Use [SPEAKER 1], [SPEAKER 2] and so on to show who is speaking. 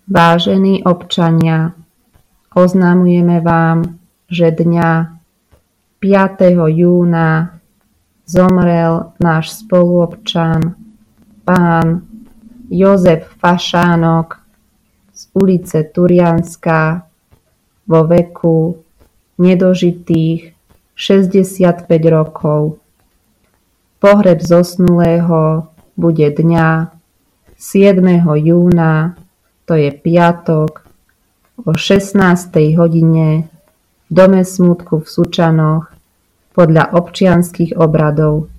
[SPEAKER 1] Vážení občania, oznamujeme vám, že dňa 5. júna zomrel náš spoluobčan, pán Jozef Fašánok z ulice Turianska vo veku nedožitých 65 rokov. Pohreb zosnulého bude dňa 7. júna, to je piatok, o 16. hodine v Dome smútku v Sučanoch podľa občianskych obradov.